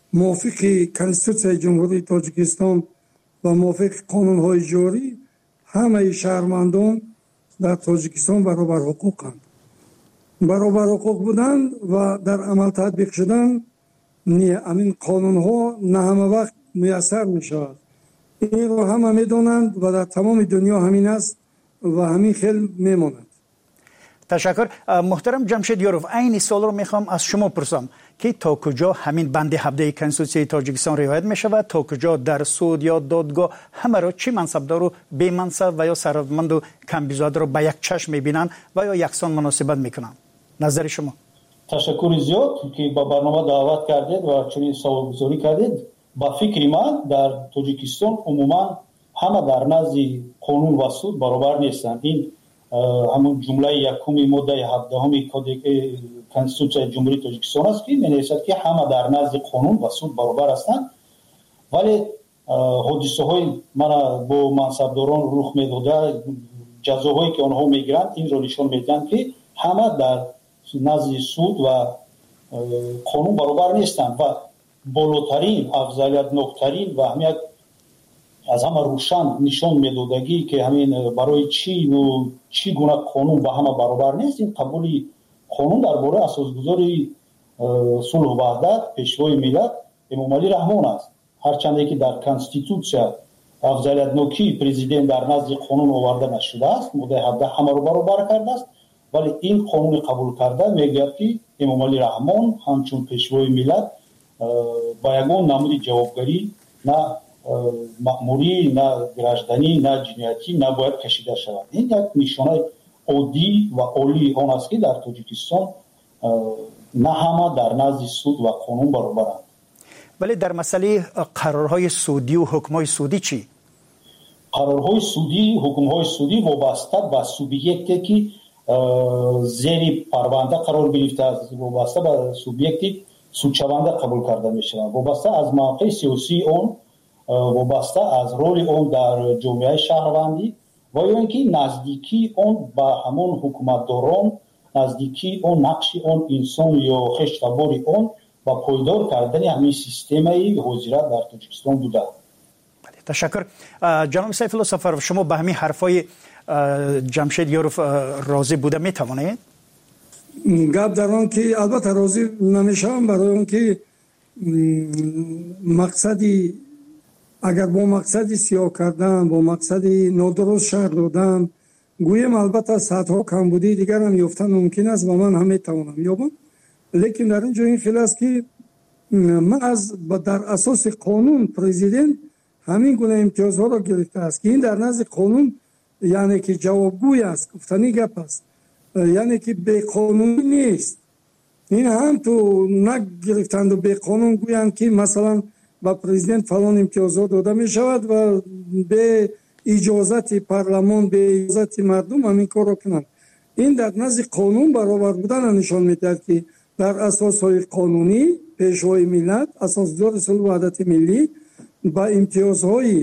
موافق کنستیتوسیای جمهوری تاجیکستان و موافق قانون‌های جاری همه شهروندان در تاجیکستان برابر حقوقند. برابر حقوق بودن و در عمل تطبیق شدن همین قانون‌ها نه همه وقت میسر میشود. این رو همه میدونند و در تمام دنیا همین است و همین خیلی میماند. تشکر. محترم جمشید یاروف، این سوال رو میخوام از شما پرسم که تا کجا همین بند 17 کنستیتوسیای تاجیکستان رعایت میشود، تا کجا در سود یا دادگاه همه را چه منصبدار و بی منصب و یا ثروتمند و کم بیزاد را به یک چشم میبینند و یا یکسان مناسبت میکنند؟ نظر شما؟ تشکر زیاد که با برنامه دعوت کردید و چنین سوال گذاری کردید. با فکر من در تاجیکستان عموما همه در نزد قانون و سود برابر نیستند. این همون جمله یکم ماده 17 کد کنستیتوسیای جمهوری تاجیکستان است که می‌نویسد که همه در نزد قانون و سود برابر هستند، ولی حادثه‌های من با منصبداران رخ می‌داده، جزاهایی که آنها میگیرند این را نشان میدهند که همه در نزد سود و قانون برابر نیستند و بالاترین افضلیت‌ناکترین و همیت از همه روشن نشان میدادگی که همین برای چی گونه قانون با همه برابر نیست، این قبول قانون درباره اساسگذاری صلح و وحدت پیشوای ملت امام علی رحمان است. هرچند که در کنستیتوسیا افضلیت‌ناکی پرزیدنت در نزد قانون آورده نشده است، ماده 17 همه رو برابر کرده است، ولی این قانون قبول کرده میگه که امام علی رحمان همچون پیشوای ملت با یگان نمود جوابگری نه مأموری، نه گراجدانی، نه جنایتی نباید کشیده شود. این یک نشانه عادی و عالی آن است که در تاجیکستان نه همه در نزد سود و قانون برابرند. ولی در مسئله قرارهای سودی و حکمهای سودی چی؟ قرارهای سودی، حکمهای سودی وابسته به سوبیکتی که زیر پرونده قرار گرفته است، وابسته به سوبیکتی سودشونده قبول کرده می شود، وابسته از موقع سیاسی اون، وابسته از رول اون در جامعه شهروندی و یا اینکه نزدیکی اون با همون حکومتداران، نزدیکی اون نقش اون انسان یا خشتبار اون و پایدار کردن همین سیستمی حضوریت در تاجیکستان بوده. تشکر. جناب سیف الله سفرов، شما به همین حرفای جمشید یاروف راضی بوده می توانید؟ گپ در آن که البته راضی نمیشم، برای اون که مقصدی اگر با مقصدی سیاه کردن، با مقصدی نادرست شهر دادن، گویم البته صدها کمبودی دیگر هم یافتن ممکن است و من هم میتوانم یابم، لیکن در اینجا این خیلی است که من در اساس قانون پرزیدنت همین گونه امتیازها را گرفته است که این در نزد قانون یعنی که جوابگوی است، گفتنی گپ است، یعنی که به قانونی نیست. این هم تو نگرفتند و به قانون گویند که مثلا با پرزیدنت فلان امتیازات داده می شود و به اجازت پارلمان، به اجازت مردم همین کار را کنند. این در نزد قانون برابر بودن نشان میدهد که در اساسهای قانونی پیشوای ملت، اساسدار صلح و وحدت ملی با امتیازهای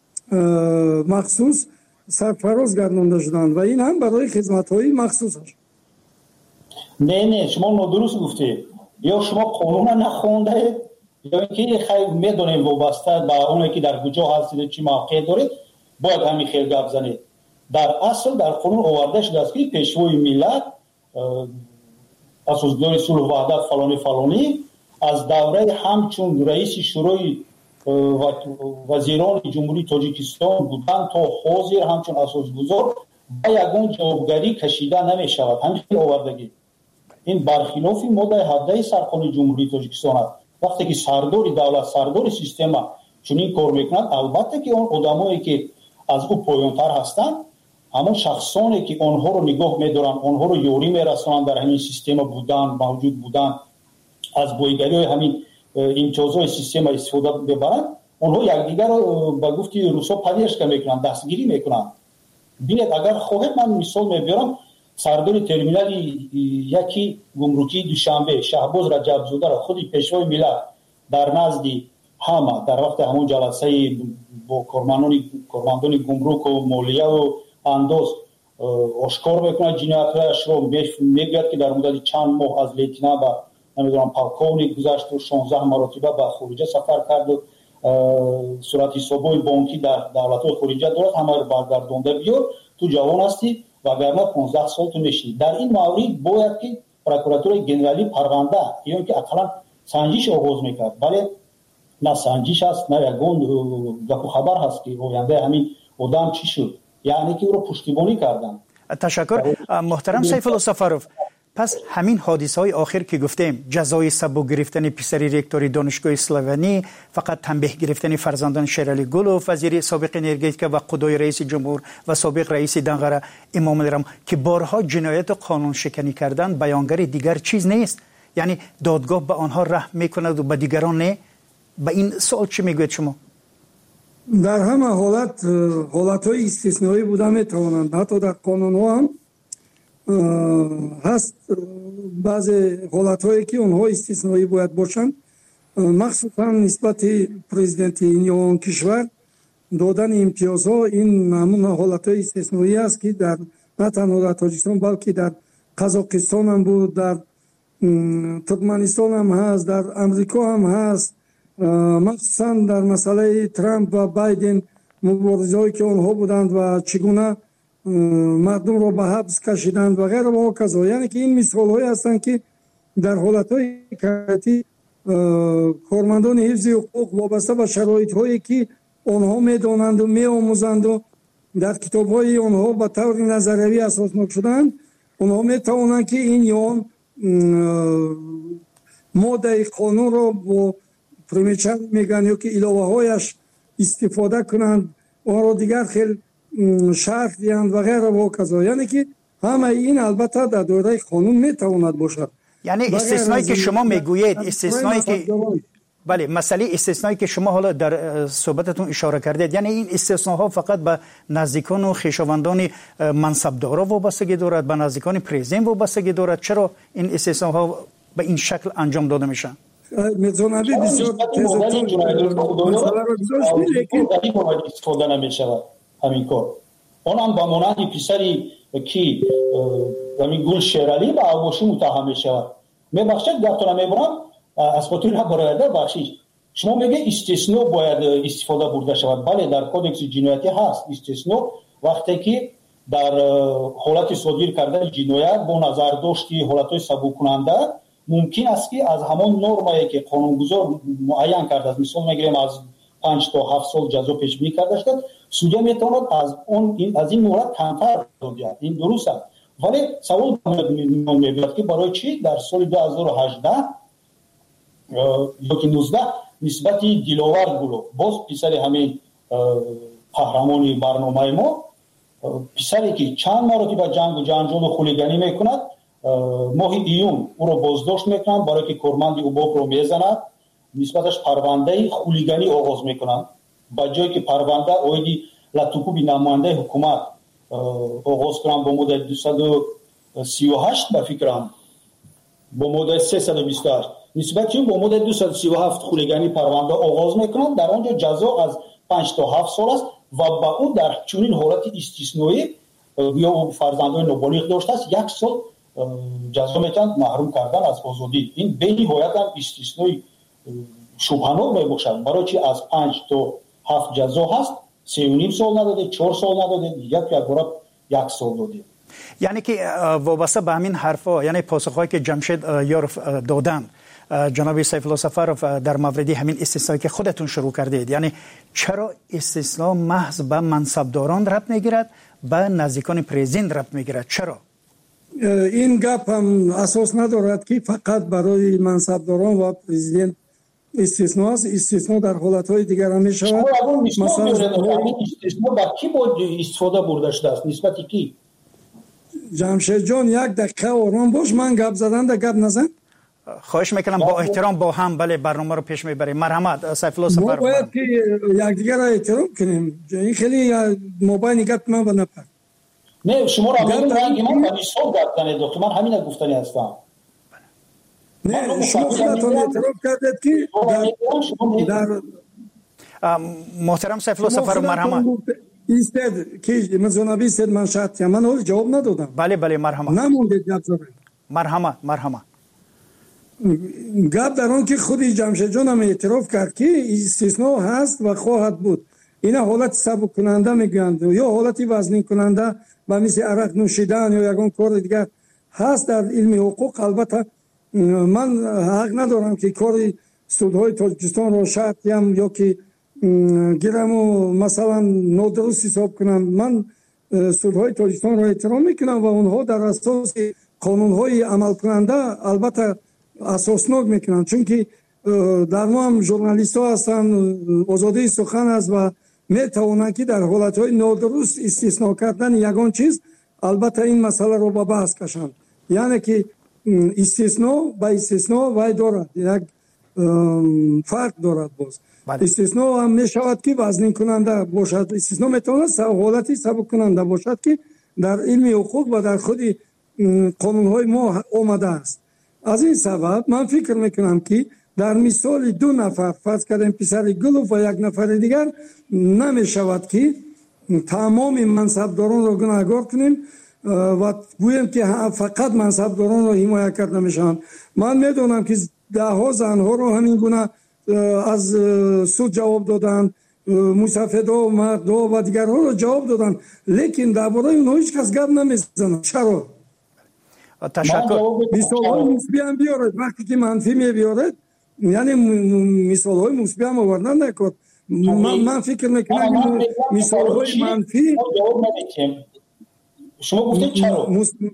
مخصوص سرفراز گردانده شدند و این هم برای خدمت‌های مخصوصش. نه شما نادرست گفتید، یا شما قانون نخوانده یا اینکه خیلی میدونیم وابسته به اونی که در کجا هستید چی موقع دارید باید همین خیلی گپ زنید. در اصل در قانون آورده شده است که پیشوای ملت، اساسدار صلح و وحدت فلانی از دوره همچون رئیس شورای وزیران جمهوری تاجیکستان بودن تا حاضر همچون اساسگذار با یگان جوابگری کشیده نمی شود. همین آوردگی این برخلاف ماده 17 سرقانون جمهوری تاجیکستان است. وقتی که سردار دولت، سردار سیستم چنین کار میکنند، البته که اون آدمایی که از او پایانتر هستند، همون شخصانی که آنها رو نگاه میدارن، آنها رو یاری میرسونن در همین سیستم بودن، موجود بودن، از بایگری همین امتیازهای سیستم استفاده ببرند، آنها یکدیگر رو به گفتی روسا پذیرش میکنن، دستگیری میکنن. ببینید اگر خواهید من مثال میبرم، سردار ترمینال یکی گمرکی دوشنبه شهباز رجبزاده را خودی پیشوای ملت در نزد همه در وقت همون جلسه با کارمندان گمرک و مالیه و انداز آشکار میکنه جنایت‌هایش رو، میگوید که در مدت چند ماه از لیتنا و نمیدونم پالکونیک گذاشت و 16 مرتبه به خارج سفر کرد و صورت حسابای بانکی در دولت‌های خارجی درست همه رو برگردونده بیار تو جوان هستی وگرنه 15 سال تو میشی. در این مورد باید که پروکراتور گنرالی پرونده یا که اقلا سنجش آغاز میکرد، ولی نه سنجش هست نه یگون گپ خبر هست که آینده همین آدم چی شد، یعنی که او رو پشتیبانی کردن. تشکر محترم سیف الله سفروف. پس همین حادثه های آخر که گفتیم، جزای سبک گرفتن پسری رکتور دانشگاه اسلوونی، فقط تنبیه گرفتن فرزندان شیرعلی گلوف، وزیر سابق انرژتیک و قضای رئیس جمهور و سابق رئیس دنغره امام الرحمن که بارها جنایت قانون شکنی کردن، بیانگر دیگر چیز نیست؟ یعنی دادگاه به آنها رحم میکند و به دیگران نه؟ به این سوال چی میگوید شما؟ در همه حالت‌های استثنایی بوده میتوانند، حتی در قانون ها هم هست بعضی حالت‌هایی که اونها استثنایی باید باشند، مخصوصا نسبت پرزیدنت این کشور دادن امتیازها. این همون حالت‌های استثنایی است که در نه تنها در تاجیکستان بلکه در قزاقستان هم بود، در ترکمنستان هم هست، در امریکا هم هست، مخصوصا در مسئله ترامپ و بایدن مبارزه‌ای که آنها بودند و چگونه مردم رو به حبس کشیدند و غیره و کذا. یعنی که این مثال‌هایی هستند که در حالت‌های کارتی کارمندان حفظ حقوق وابسته به شرایط‌هایی که آنها می‌دانند و می‌آموزند و در کتاب‌های آنها به طور نظریه اساسناک شدند، آنها می‌توانند که این یا ماده قانون را با پرمیچر میگن یا که علاوه‌هایش استفاده کنند، آن را دیگر خیلی شرح دیند و غیره و کذا. یعنی که همه این البته در دایره قانون میتواند باشد. یعنی استثنایی که شما میگویید، استثنایی که بله، مسئله استثنایی که شما حالا در صحبتتون اشاره کردید، یعنی این استثناها فقط به نزدیکان و خویشاوندان منصبدارا وابستگی دارد، به نزدیکان پرزیدنت وابستگی دارد؟ چرا این استثناها به این شکل انجام داده میشن؟ میزانبی بسیار استفاده نمیشود همین کار. اون هم با مانند پسری که همین گل شیرعلی به آغوشی متهم میشود. میبخشید گفتم میبرم از خاطر نبراید بخشید. شما میگه استثناء باید استفاده برده شود. بله، در کودکس جنایتی هست استثناء وقتی که در حالت صادر کردن جنایت با نظر داشتی حالتهای سبک کننده ممکن است که از همان نرمایی که قانونگذار معین کرده است، مثلا میگیم از 5 تا 7 سال جزا پیش بینی کرده شد، سودیا میتواند از این مورد کمتر بگیرد. این درست است، ولی سوال میاد که برای چی در سال 2018 یا که 19 نسبت دلاور گلو باز پسر همین قهرمانی برنامه ما، پسری که چند مرتبه جنگ و جنجال و خلیگانی میکند، ماه ایون او رو بازداشت میکنند برای که کارمند اوباک رو میزند، نسبتش پرونده خلیگانی آغاز میکنند. با جایی که پرونده اویدی لطوکوبی نماینده حکومت آغاز کنند با مدت 238 به فکرم با مدت 328 نسبت که با مدت 237 خلیگانی پرونده آغاز میکنند. در آنجا جزا از 5 تا 7 سال است و با او در چنین حالت استثنایی یا فرزندان نابالغ داشته است 1 سال جزا میتوند محروم کردن از آزادی. این به نهایت هم استثنایی شبهناک میباشد. برای چی از 5 تا 7 جزا هست 3.5 سال نداده، 4 سال نداده، دیگه یک بار 1 سال داده. یعنی که وابسته به همین حرفا، یعنی پاسخهایی که جمشید یاروف دادن، جناب سیف الله سفروف در مورد همین استثنایی که خودتون شروع کردید، یعنی چرا استثناء محض به منصبداران ربط میگیرد، به نزدیکان پرزیدنت ربط میگیرد؟ چرا؟ این گپ هم اساس ندارد که فقط برای منصبداران و پرزیدنت استثناء است. استثناء در حالت‌های دیگر هم میشود. مثلا استثناء با کی بود استفاده برده شده است؟ نسبت کی؟ جمشید جان یک دقیقه آرام باش، من گپ زدن ده گپ نزن. خواهش میکنم با احترام با هم بله برنامه رو پیش میبریم. مرحمت سیف الله سفروف. ما باید که یکدیگر را احترام کنیم. این خیلی موبایل گپ من نپر. نه شما را میگم من با نیستم گپ زنید دکتر، من همین گفتنی هستم. نه شما خودتون اعتراف کردید که در محترم سیف الله سفروف مرحمت ایستد که مزونابی سید من شرطی من اول جواب ندادم. بله مرحمت. نمونده جواب. مرحمت گپ در آن که خود جمشید جان هم اعتراف کرد که استثناء هست و خواهد بود. این حالت سبک کننده میگویند یا حالت وزنی کننده و مثل عرق نوشیدن یا یگان کار دیگر هست در علم حقوق. البته من حق ندارم که کار سودهای تاجیکستان را شرط کنم یا که گیرم و مثلا نادرست حساب کنم. من سودهای تاجیکستان را احترام میکنم و اونها در اساس قانونهای عمل کننده البته اساسناک میکنن، چون که در ما هم ژورنالیست ها هستن، آزادی سخن است و میتوانند که در حالت های نادرست استثناء کردن یگان چیز البته این مسئله رو به بحث کشند. یعنی که استثناء با استثناء وای دارد، یک فرق دارد. باز استثناء هم میشود که وزنی کننده باشد، استثناء میتواند حالتی سبک کننده باشد که در علم حقوق و در خود قانون های ما آمده است. از این سبب من فکر میکنم که در مثال دو نفر فرض کردیم پسر گلوف و یک نفر دیگر نمیشود که تمام منصبداران را گناهکار کنیم و گوییم که فقط منصبداران را حمایت کرده میشوند. من میدونم که ده ها زنها را همین گونه از سود جواب دادند، مصفدا و مردا و دیگرها را جواب دادند، لیکن درباره اونها هیچ کس گپ نمیزنه. چرا؟ تشکر. مثال‌های مثبت هم بیارید، وقتی که منفی میبیارید یعنی مثال‌های مثبت هم آوردن نکرد. من فکر میکنم مثال‌های منفی جواب ندید. شما گفتید چرا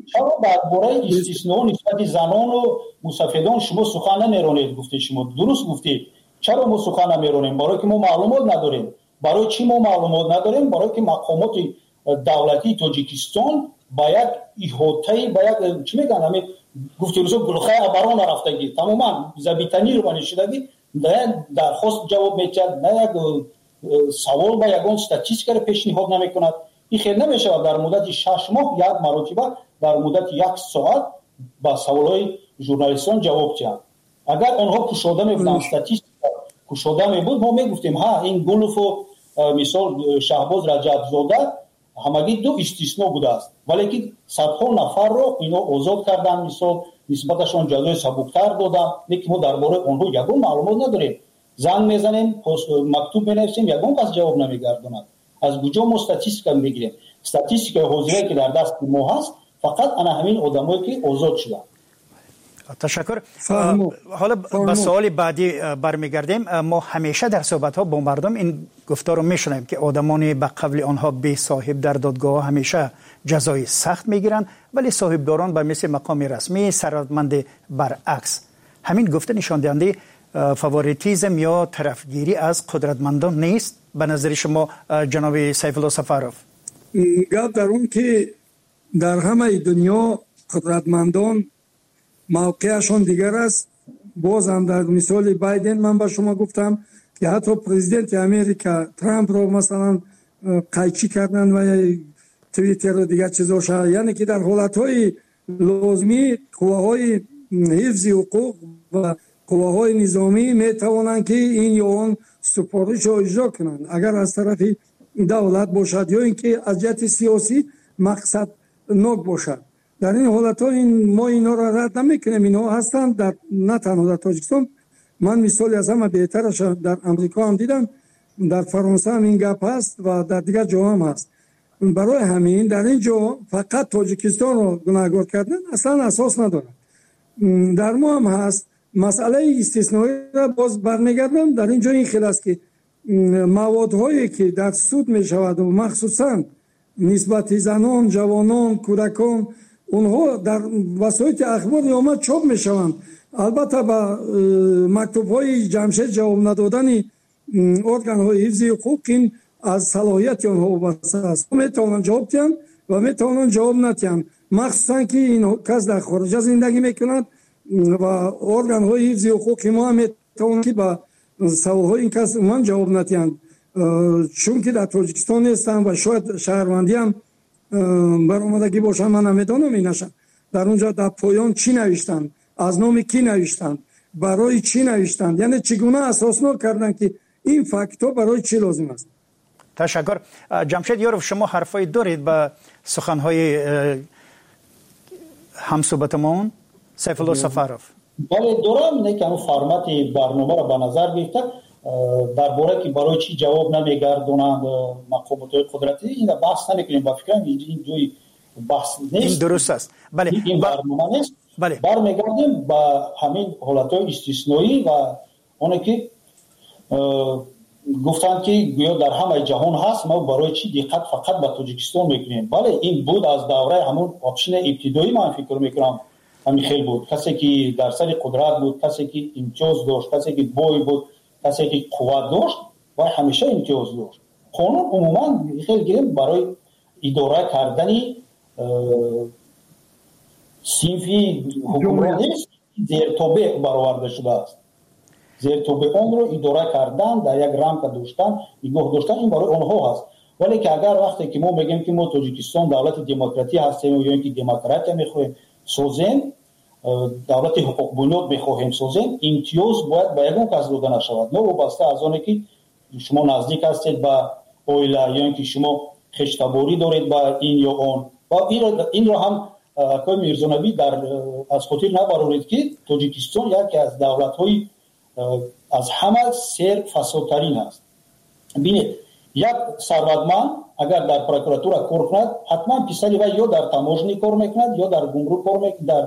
درباره استثناء نسبت زنان و مصفدان شما سخن نمیرونید؟ گفتید شما درست گفتید. چرا ما سخن نمیرونیم؟ برای که ما معلومات نداریم. برای چی ما معلومات نداریم؟ برای که مقامات دولتی تاجیکستان باید احاطه باید چی میگن همین گفتی روزا گلخه ابران رفتگی تماما زبیتنی رو بنشیدگی نه درخواست جواب میکرد، نه یک سوال با یگان استاتیستیک رو پیشنهاد نمیکند. این خیلی نمیشه در مدت 6 ماه یک مرتبه در مدت 1 ساعت با سوالای ژورنالیستان جواب دهند. اگر آنها کشاده میبودن استاتیستیک کشاده میبود ما میگفتیم ها این گلوف و مثال شهباز رجب زاده همگی دو استثناء بوده است، ولی که صدها نفر رو اینا آزاد کردن، مثال نسبتشون جزای سبکتر دادن. لیکن ما درباره اونها یگان معلومات نداریم. زنگ میزنیم، مکتوب مینویسیم، یگان کس جواب نمیگرداند. از کجا ما استاتیستیک میگیریم؟ استاتیستیک حاضره که در دست ما هست فقط انا همین آدمایی که آزاد شدن. تشکر. حالا به سوال بعدی برمیگردیم. ما همیشه در صحبت ها با مردم این گفتار رو میشنویم که آدمانی به قبل آنها بی صاحب در دادگاه همیشه جزای سخت میگیرن، ولی صاحبداران به مثل مقام رسمی ثروتمند برعکس. همین گفته نشان دهنده فاوریتیزم یا طرفگیری از قدرتمندان نیست به نظر شما جناب سیف الله سفاروف؟ گپ در اون که در همه دنیا قدرتمندان موقعشون دیگر است. باز هم در مثال بایدن من با شما گفتم که حتی پرزیدنت امریکا ترامپ رو مثلا قیچی کردن و توییتر و دیگر چیزا شد. یعنی که در حالتهای لازمی قواهای حفظ حقوق و قواهای نظامی میتوانند که این یا آن سفارش رو اجرا کنند اگر از طرف دولت باشد یا اینکه از جهت سیاسی مقصد ناک باشد. در این حالت ها ما اینا را رد نمیکنیم. اینا هستند در نه تنها در تاجیکستان، من مثالی از همه بهترش در امریکا هم دیدم، در فرانسه هم این گپ هست و در دیگر جا هم هست. برای همین در این جا فقط تاجیکستان رو گناهکار کردن اصلا اساس نداره. در ما هم هست مسئله استثنایی را باز برمیگردم. در این جا این خیلی است که موادهایی که در سود می شود و مخصوصا نسبت زنان، جوانان، کودکان اونها در وسایل اخبار آمد چاپ می شوند. البته با مکتوب های جمشید جواب ندادن ارگان های حفظ حقوق این از صلاحیت آنها وابسته است. می توانند جواب دهند و می توانند جواب ندهند، مخصوصا که این کس در خارج زندگی می کند و ارگان های حفظ حقوق ما هم می توانند که با سوال های این کس من جواب ندهند، چون که در تاجیکستان هستند و شاید شهروندی هم برآمدگی باشن. من نمیدانم اینشان در اونجا در پایان چی نوشتند، از نام کی نوشتند، برای چی نوشتند، یعنی چگونه اساسناک کردند که این فکت‌ها برای چی لازم است. تشکر. جمشید یاروف، شما حرفای دارید به سخن‌های همصحبتمون سیف الله سفاروف؟ ولی دارم نه که همون فرمت برنامه را به نظر گرفته درباره که برای چی جواب نمیگردونند مقامات قدرتی این بحث نمیکنیم. با فکرم این جوی بحث نیست. این درست است. بله این برنامه نیست. بله برمیگردیم به همین حالتهای استثنایی و اونه که گفتن که گویا در همه جهان هست، ما برای چی دقت فقط به تاجیکستان میکنیم. بله این بود از دوره همون آپشن ابتدایی. من فکر میکنم همین خیلی بود، کسی که در سر قدرت بود، کسی که امتیاز داشت، کسی که بوی بود، کسی که قوت داشت و همیشه امتیاز داشت. قانون عموما خیلی گرم برای اداره کردن صنفی حکومت نیست، زیر توبه برآورده شده است. زیر توبه اون رو اداره کردن، در یک رمق داشتن، نگاه داشتن، این برای اونها هست. ولی که اگر وقتی که ما میگیم که ما تاجیکستان دولت دموکراتی هستیم یا اینکه دموکراتی میخوایم سازیم، دولت حقوق بنیاد میخواهیم سازیم، امتیاز باید به یگان کس داده نشود، نه وابسته از آنه که شما نزدیک هستید به اویله یا اینکه شما خشتباری دارید با این یا اون. و این را هم اکای میرزانبی در از خاطر نبرورید که تاجیکستان یکی از دولت‌های از همه سر فسادترین است. ببینید یک ثروتمند اگر در پروکراتورا کار کند، حتما پسری و یا در تاموژنی کار میکند یا در گمرک کار میکند، در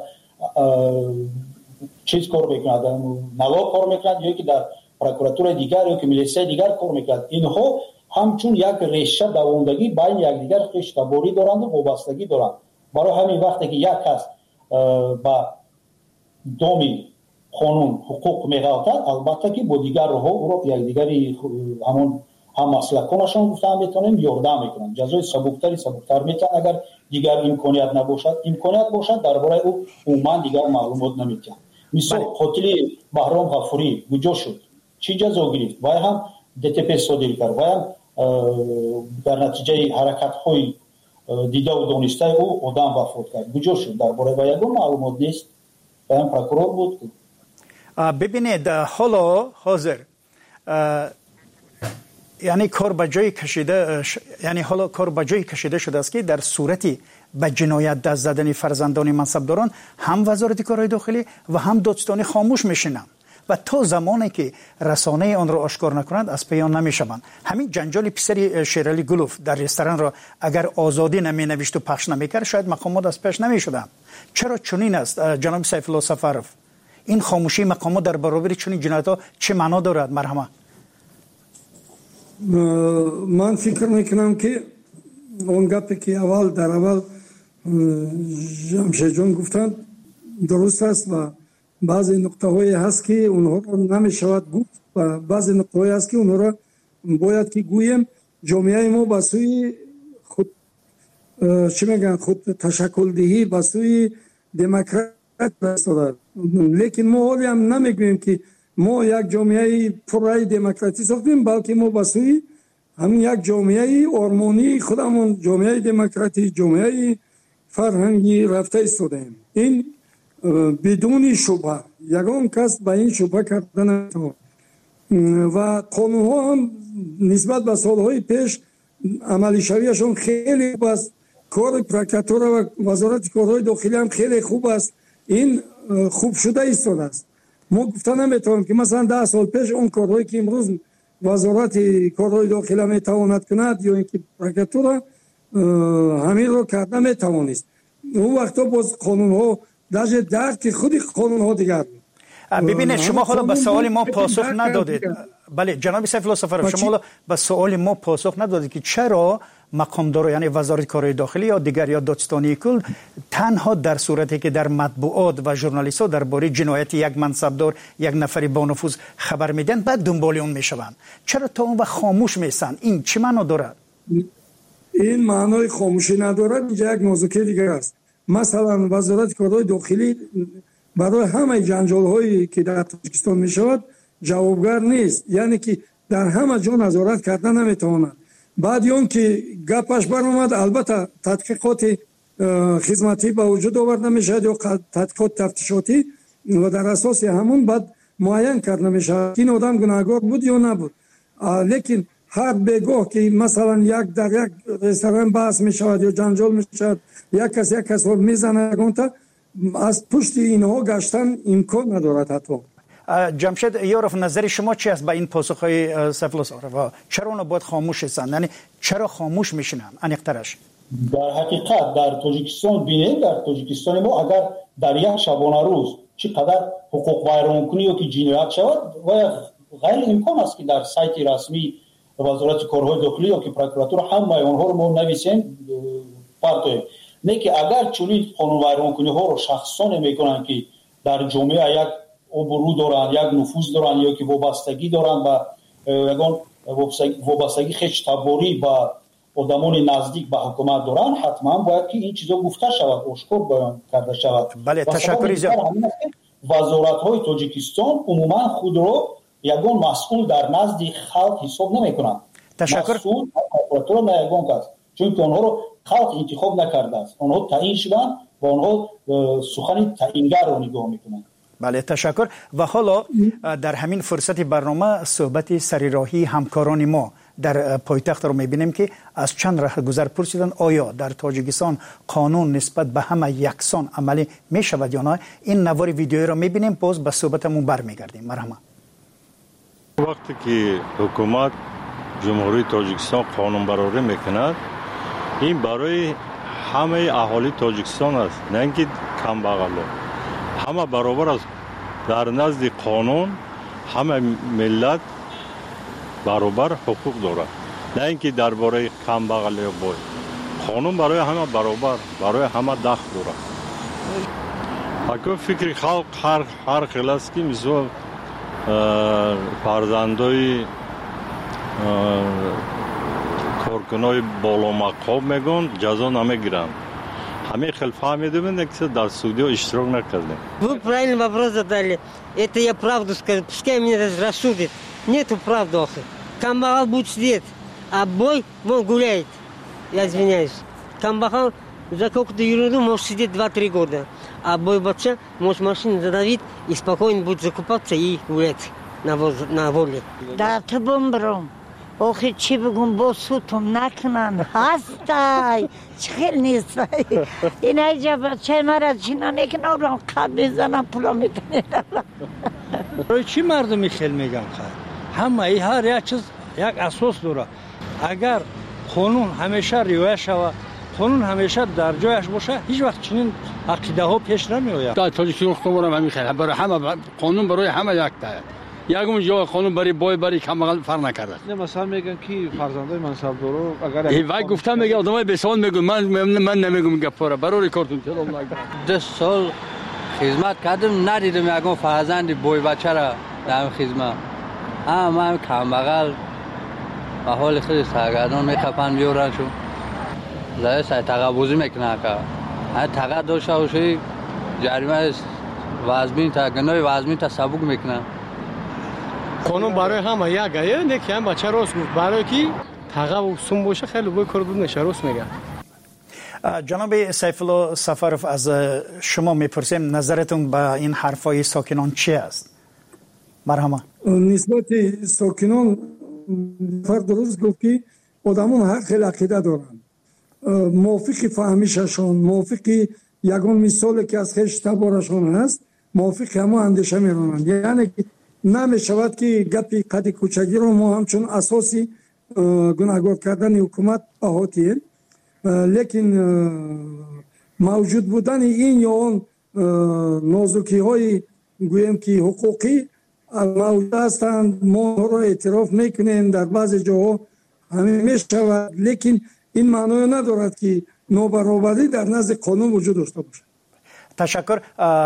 چیز کار میکند، در نلاق کار میکند، یا که در پروکراتور دیگر یا که میلیسه دیگر کار میکند. اینها همچون یک ریشه دوامدگی بین یکدیگر خشتباری دارند و وابستگی دارند. برای همین وقتی که یک کس با دامی قانون حقوق میغلطد، البته که با دیگر ها او را یکدیگری همون هم مسلکانشان گفتن میتونیم یاردم میکنن، جزای سبکتر میتونن. اگر دیگر امکانیت نباشد، امکانیت باشد درباره او عموما دیگر معلومات نمیتونن. مثل قاتل بهرام غفوری کجا شد، چی جزا گرفت، و هم DTP صادر کرد، و هم در نتیجه حرکت های دیده و دانسته او آدم وفات کرد، کجا شد، درباره و یگان معلومات نیست. و هم پروکورور بود. ببینید حالا حاضر یعنی کار به جای کشیده، یعنی حالا کار به جای کشیده شده است که در صورتی به جنایت دست زدن فرزندان منصبداران هم وزارت کارهای داخلی و هم دادستانی خاموش میشینند و تا زمانی که رسانه آن را آشکار نکنند از پیان نمیشوند. همین جنجال پسری شیرالی گلوف در رستوران را اگر آزادی نمی نوشت و پخش نمیکرد شاید مقامات از پیش نمیشدند. چرا چنین است جناب سیف الله سفرف؟ این خاموشی مقامات در برابر چنین جنایت‌ها چه معنا دارد؟ مرحمت. من فکر میکنم که اون گپی که در اول جمشید جان گفتند درست است و بعضی نقطه هایی هست که اونها را نمیشود گفت و بعضی نقطه هایی هست که اونها را باید که گویم. جامعه ما به سوی خود چی میگن خود تشکل دهی به سوی دموکراسی رسیده، لیکن ما حالی هم نمیگوییم که ما یک جامعه پرای دموکراسی ساختیم، بلکه ما به سوی همین یک جامعه آرمانی خودمون، جامعه دموکراسی، جامعه فرهنگی رفته ایستادیم. این بدون شبهه یگان کس به این شبهه کردن نمیتواند و قانون ها هم نسبت به سالهای پیش عملی شویشون خیلی خوب است. کار پروکراتور و وزارت کارهای داخلی هم خیلی خوب است. این خوب شده ایستاده است. ما گفتن نمیتونیم که مثلا 10 سال پیش اون کارهایی که امروز وزارت کارهای داخلی میتواند کند یا اینکه پروکراتور همین رو کرد نمیتوانست. اون وقتا باز قانون ها درجه درک خود قانون ها دیگر. ببینید شما حالا به سوال ما پاسخ ندادید. بله جناب سیف الله سفرف، شما حالا به سوال ما پاسخ ندادید که چرا مقامدار یعنی وزارت کارهای داخلی یا دیگر یا دادستانی کل تنها در صورتی که در مطبوعات و ژورنالیست‌ها درباره جنایت یک منصبدار یک نفری با نفوذ خبر میدن بعد دنبال اون میشوند، چرا تا اون وقت خاموش میسن؟ این چه معنا دارد؟ این معنای خاموشی ندارد. اینجا یک موضوع دیگر است. مثلا وزارت کارهای داخلی برای همه جنجال‌هایی که در تاجیکستان میشود جوابگر نیست، یعنی که در همه جا نظارت کردن نمیتواند. بعد اون که گپش برآمد البته تحقیقات خدمتی به وجود آورده میشد یا تحقیقات تفتیشاتی و در اساس همون بعد معین کرده میشد این آدم گناهکار بود یا نبود. لیکن هر بگاه که مثلا در یک رستوران بحث میشود یا جنجال میشود یک کس رو میزنه گونتا از پشت اینها گشتن امکان ندارد. حتی جمشید یاروف، نظر شما چی است به این پاسخهای سیفالله سفارف؟ چرا اونا باید خاموش هستند؟ یعنی چرا خاموش میشنن انیقترش؟ در حقیقت در تاجیکستان بینید، در تاجیکستان ما اگر در یک شبانه روز چقدر حقوق ویرانکنی که جنایت شود و غیر امکان است که در سایت رسمی وزارت کارهای داخلی یا که پروکراتور همه اونها رو ما نویسیم پارتویم. نه که اگر چنین قانون ویرانکنی ها رو شخصانه میکنن که در جامعه یک ابرو دارن، یک نفوذ دارن یا که وابستگی دارن به یگان وابستگی خیش تباری با آدمان نزدیک به حکومت دارن، حتما باید که این چیزا گفته شود، آشکار بیان کرده شود. بله، تشکر زیاد. وزارت های تاجیکستان عموما خود رو یگان مسئول در نزد خلق حساب نمیکنند. تشکر. مسئول پروکراتور نه یگان کس، چون که آنها رو خلق انتخاب نکرده است، آنها تعیین شدن و آنها سخن تعیینگر رو نگاه میکنند. بله، تشکر. و حالا در همین فرصت برنامه صحبت سریراهی همکاران ما در پایتخت رو میبینیم که از چند راه گذر پرسیدن آیا در تاجیکستان قانون نسبت به همه یکسان عملی میشود یا نه. این نوار ویدیویی رو میبینیم، باز به صحبتمون برمیگردیم. مرحبا. وقتی که حکومت جمهوری تاجیکستان قانون برآوری میکند، این برای همه اهالی تاجیکستان است، نه اینکه کم بغلا. همه برابر است در نزد قانون، همه ملت برابر حقوق دارد، نه اینکه درباره کم بغل یا بای. قانون برای همه برابر، برای همه دخل دارد. اگر فکر خلق هر خیلی است که مثل فرزندای کارکنای بالا مقام میگن جزا намегиранд. Хаме хел фаҳмида бинед ки дар судиё иштирок накардем. Вы правильный вопрос задали. Это я правду скажу. Пускай меня рассудит. Нету правды. Камбахал будет сидеть, а бой вон гуляет. Я извиняюсь. Камбахал за какую-то ерунду может сидеть 2-3 года. А бой бача может машину задавить и спокойно будет закупаться и гулять на воле. Да, ты бомбром. Охи چی بگم با سوتم نکنن هستای چخیل نیستای این ایجا بچه مرا چینا نکنن را قبل بزنم پولا میتونید برای چی مردمی خیل میگن خواهد همه ای هر یک چیز یک اساس داره. اگر قانون همیشه رعایت شود، قانون همیشه در جایش باشه، هیچ وقت چنین عقیده ها پیش نمیآید. در تاجیکستان قانون همین خیلی برای همه قانون برای همه یک تا یکم جای قانون برای بای برای کمال فرق نکرده. نه مثلا میگن کی فرزندای منصبدارو اگر وای گفتم میگه آدمای بسیار میگن من نمیگم گپا برای کارتون چرا 2 سال خدمت کردم ندیدم یکم فرزند بای بچه را در خدمت. من کم بغل و حال خیلی سرگردان میخپن بیارن شو لایه سای تقابوزی میکنه که تقابل داشته باشی جریمه وزمین تا گناه وزمین تا سبک میکنه. قانون برای همه یکه نه که هم بچه راست گفت برای کی تقابل سوم باشه خیلی بای کار بود نشه راست میگه. جناب سیفالله سفارف، از شما میپرسیم نظرتون به این حرفای ساکنان چی است؟ مرحبا. نسبت ساکنان فرد درست گفت که آدمون هر خیلی عقیده دارن، موافق فهمیششون، موافق یگان مثالی که از خیش تبارشون هست موافق همه اندیشه میرونن. یعنی نمیشود که گپی قد کوچگی رو ما همچون اساسی گناهگار کردن حکومت احاتیم، لیکن موجود بودن این یا اون نازکی های گویم که حقوقی موجود هستند، ما رو اعتراف میکنیم، در بعض جاها همین میشود، لیکن این معنی ندارد که نابرابری در نزد قانون وجود داشته باشه. تشکر.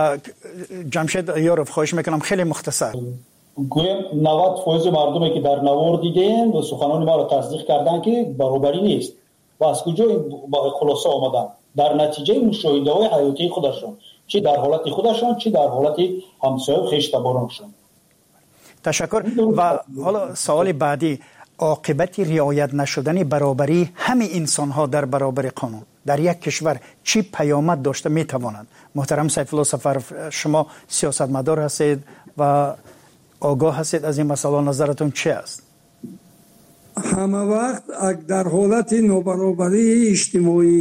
جمشید یاروف، خواهش میکنم خیلی مختصر. گویم 90% مردمی که در نوار دیدن و سخنان ما را تصدیق کردن که برابری نیست و از کجا با خلاصه آمدن در نتیجه مشاهده های حیاتی خودشون، چه در حالت خودشون چه در حالت همسایه و خویش تبارانشون. تشکر. و حالا سوال بعدی، عاقبت رعایت نشدن برابری همه انسان ها در برابر قانون در یک کشور چی پیامد داشته میتواند؟ محترم سیفالله سفارف، شما سیاستمدار هستید و آگاه هستید از این مسئله، نظرتون چی است؟ همه وقت در حالت نابرابری اجتماعی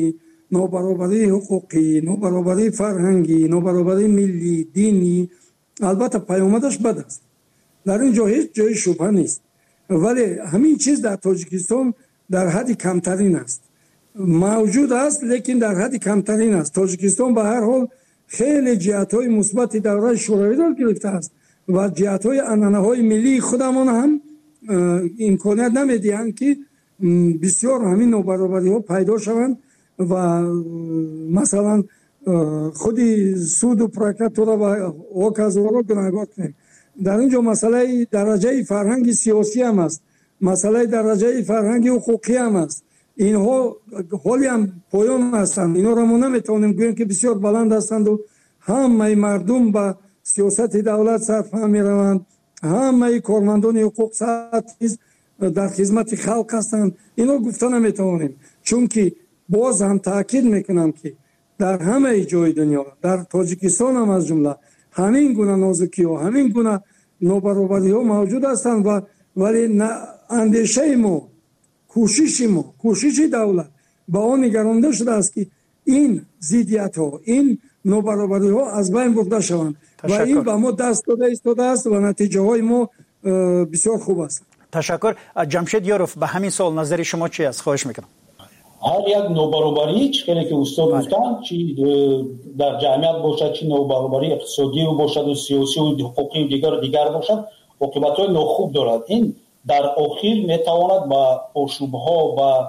نوبرابری حقوقی، نوبرابری فرهنگی، نوبرابری ملی، دینی، البته پیامدش بد است. در اینجا هیچ جای شبهه نیست، ولی همین چیز در تاجیکستان در حد کمترین است. موجود است لیکن در حد کمترین است. تاجیکستان به هر حال خیلی جهت‌های مثبت دوره شوروی را گرفته است و جهت‌های عنعنه‌های ملی خودمان هم امکانیت نمی‌دهند که بسیار همین نابرابری‌ها پیدا شوند و مثلا خودی سود و پرکت را و اوکازو را گناهکار کنیم. در اینجا مسئله درجه فرهنگ سیاسی هم است، مسئله درجه فرهنگ حقوقی هم است. اینها حالی هم پایان هستند، اینا را ما نمیتونیم گوییم که بسیار بلند هستند و همه مردم به سیاست دولت صرفه میروند، همه کارمندان حقوق در خدمت خلق هستند. اینا گفته نمیتونیم، چون که باز هم تاکید میکنم که در همه جای دنیا، در تاجیکستان هم از جمله، همین گونه نازکی ها، همین گونه نابرابری ها موجود هستند و ولی اندیشه ما، کوشش دولت با آن نگرانده شده است که این ضدیت ها، این نابرابری ها از بین برده شوند و این به ما دست داده است و نتیجه های ما بسیار خوب است. تشکر. جمشید یاروف، به همین سوال نظر شما چی است؟ خواهش میکنم. هر یک نوبرابری چیزی که استاد گفتن، چی در جامعه باشد، چی نوبرابری اقتصادی باشد و سیاسی و حقوقی و دیگر باشد، عاقبت‌های ناخوب دارد. این در آخر میتواند با آشوب‌ها و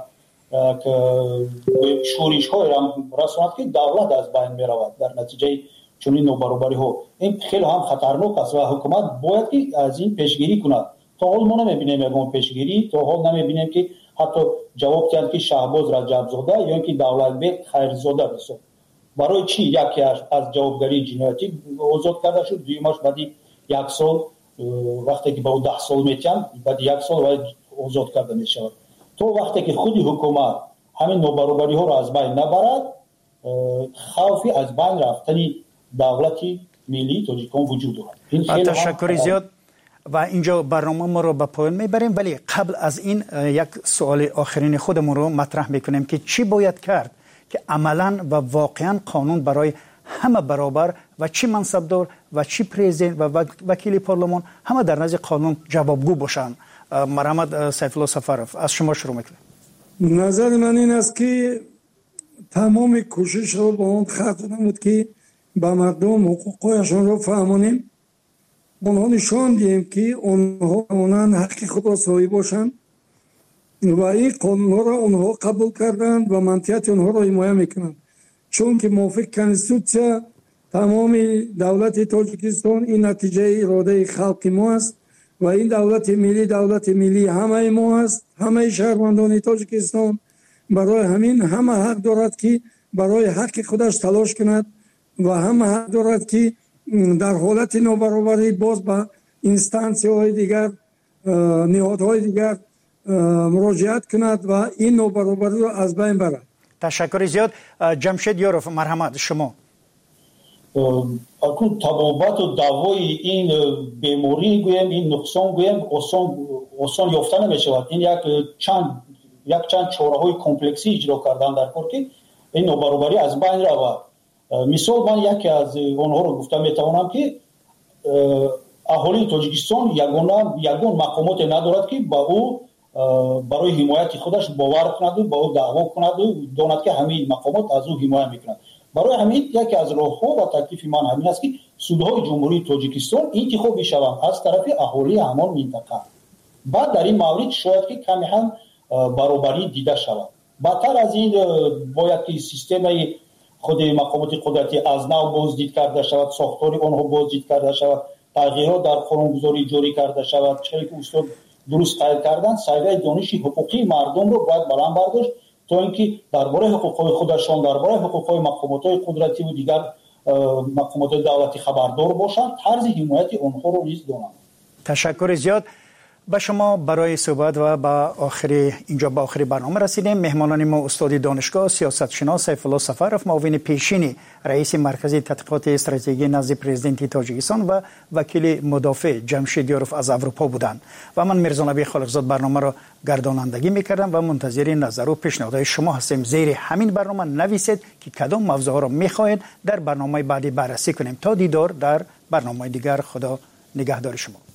شورش‌های رساند که دولت از بین میرود در نتیجه چنین نوبرابری‌ها. این خیلی هم خطرناک است و حکومت باید که از این پیشگیری کند. تا حال ما نمی‌بینیم اون پیشگیری، تا حال نمی‌بینیم که حتی جواب داد که شهباز رجب‌زاده یا اینکه دولتبek خیرزاده بسید. برای چی یکی از جوابگری جنایتی آزاد کرده شد، دویمش بعد یک سال وقتی که با 10 سال میتن بعد یک سال باید آزاد کرده میشود. تو وقتی که خودی حکومت همین نوبرابری ها را از بین نبرد، خوفی از بین رفتنی دولتی ملی تاجیکستان وجود دارد. تشکر زیاد و اینجا برنامه ما رو به پایان میبریم، ولی قبل از این یک سوال آخرین خودمون رو مطرح میکنیم که چی باید کرد که عملاً و واقعاً قانون برای همه برابر و چی منصبدار و چی پرزیدنت و وکیل پارلمان همه در نزد قانون جوابگو باشند. مرحمت سیف الله سفرов، از شما شروع میکنم. نظر من این است که تمام کوشش رو با اون خط نمود که به مردم حقوقشون رو فهمانیم، اونها نشان دهیم که اونها اونان حق خود را صاحب باشند و این قانون را اونها قبول کردند و منطقیت اونها را حمایت میکنند، چون که موافق کنستیتوسیا تمام دولت تاجیکستان این نتیجه اراده خلق ما است و این دولت ملی همه ما است، همه شهروندان تاجیکستان. برای همین همه حق دارد که برای حق خودش تلاش کند و همه حق دارد که در حالت نابرابری باز به اینستانسی های دیگر، نهادهای دیگر مراجعت کند و این نابرابری را از بین برد. تشکر زیاد. جمشید یاروف، مرحمت شما. اکنون تبابت و دوای این بیماری گویم، این نقصان گویم آسان یافته نمی شود. این یک چند چاره های کمپلکسی اجرا کردن در کار که این نابرابری از بین رود. مثال من یکی از اونها رو گفتم میتوانم که اهالی تاجیکستان یگان مقامات ندارد که با او برای حمایت خودش باور کند و با او دعوا کند و داند که همین مقامات از او حمایت میکنند. برای همین یکی از راه‌ها و تکلیف من همین است که سودهای جمهوری تاجیکستان انتخاب شوند از طرف اهالی همان منطقه. بعد در این مورد شاید که کمی هم برابری دیده شود. بدتر از این باید که سیستم خود مقامات قدرتی از نو بازدید کرده شود، ساختار آنها بازدید کرده شود، تغییرات در قانونگذاری جاری کرده شود. چیزی که استاد درست قائل کردن، سایه دانش حقوقی مردم رو باید بلند برداشت تا اینکه درباره حقوق‌های خودشان، درباره حقوق‌های مقامات قدرتی و دیگر مقامات دولتی خبردار باشند، طرز حمایت آنها رو نیز دانند. تشکر زیاد. با شما برای صحبت و با آخری برنامه رسیدیم. مهمانان ما استاد دانشگاه سیاست شناس سیف الله سفرов، معاون پیشین رئیس مرکز تحقیقات استراتژیکی نزد پرزیدنت تاجیکستان و وکیل مدافع جمشید یاروف از اروپا بودند و من میرزا نبی خالقزاد برنامه را گردانندگی میکردم و منتظر نظر و پیشنهادهای شما هستیم. زیر همین برنامه نویسید که کدام موضوع را میخواهید در برنامه بعدی بررسی کنیم. تا دیدار در برنامه دیگر، خدا نگهدار شما.